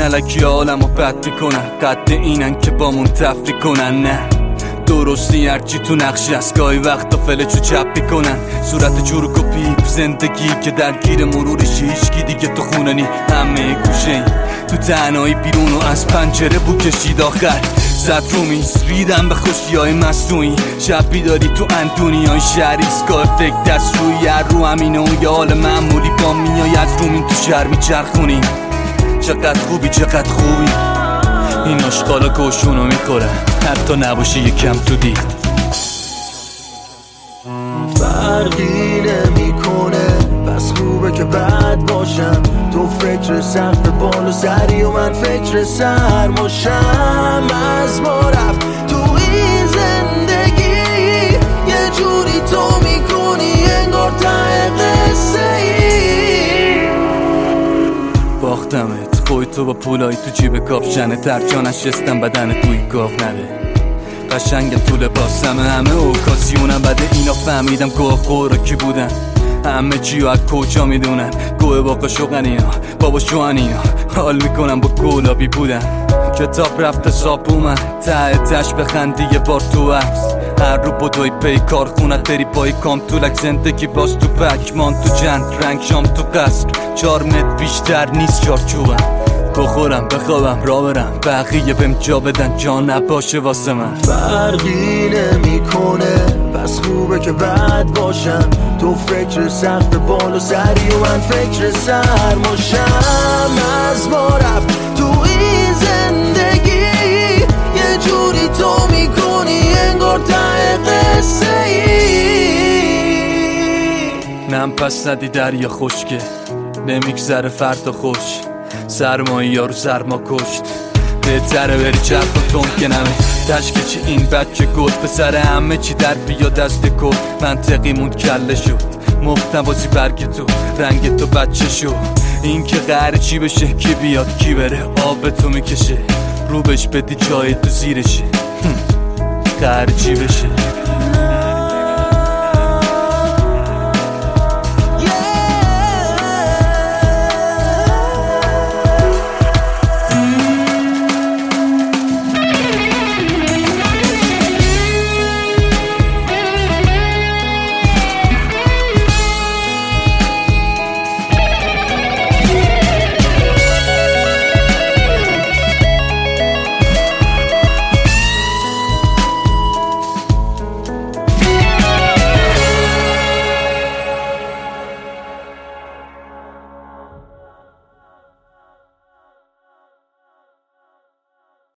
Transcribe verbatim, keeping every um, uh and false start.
الکی حالمو بد میکنن، قد اینن که بامون تفریح کنن. نه درستی هرچی تو نقشی از گاهی وقتا فلچو چپ میکنن. صورت چروک و پیپ زندگی که درگیر مرورش هیچکی دیگه تو خونه نی، همه گوشه این تو تنهایی بیرون و از پنجره بو کشید آخر زد رو میز ریدم به خوشی های مصنوعی. شب بیداری تو اندونی های شهری اسکای فکر دست روی هر رو همینه و یه حال معمولی با میای از رومین تو شهر میچرخونی. چقدر خوبی چقدر خوبی این اشغالا گوشونو میخوره حتی نباشه یکم تو دید. فرقی نمیکنه پس خوبه که بد باشم. تو فکر سقف بالا سری و من فکر سرماشم. از ما رفت تو این زندگی یه جوری تو میکنی انگار ته قصه ای. باختمت خوی تو با پولایی تو جیب کاپشنه ترجا نشستم بدن توی گاف نده. قشنگم تو لباسم همه اوکاسیونم بده اینا فهمیدم گوه خورا کی بودن. همه چیو از کجا میدونن گوه باقا شوقن اینا بابا شوهن اینا حال میکنم با گلابی بودن. کتاب رفت حساب اومد ته تش بخندی یه بار تو عکس. هر رو بدوی پی کار خونت بری پای کام طولک زندگی باز تو پکمان تو جند رنگ شام تو قصر. چار متر بیشتر نیست چارچوبم بخورم بخوابم را برم بقیه بهم جا بدن جا نباشه واسه من. فرقی نمیکنه پس خوبه که بد باشم. تو فکر سقف بالا سری و من فکر سرماشم. از ما رفت تو این زندگی یه جوری تو میکنی انگار ته قصه ای. نم پس ندی دریا خشکه نمیگذره فردا خوش. سرمایی یارو سرما کشت بهتره بری چرخ و تون که نمه تشکه چی این بچه گل به سر همه چی در بیا دست کل. منطقی موند کله شد مختنبازی برگ تو رنگ تو بچه شد. این که قهر چی بشه کی بیاد کی بره آب تو میکشه رو بش بدی جای تو زیرشه قهر چی بشه.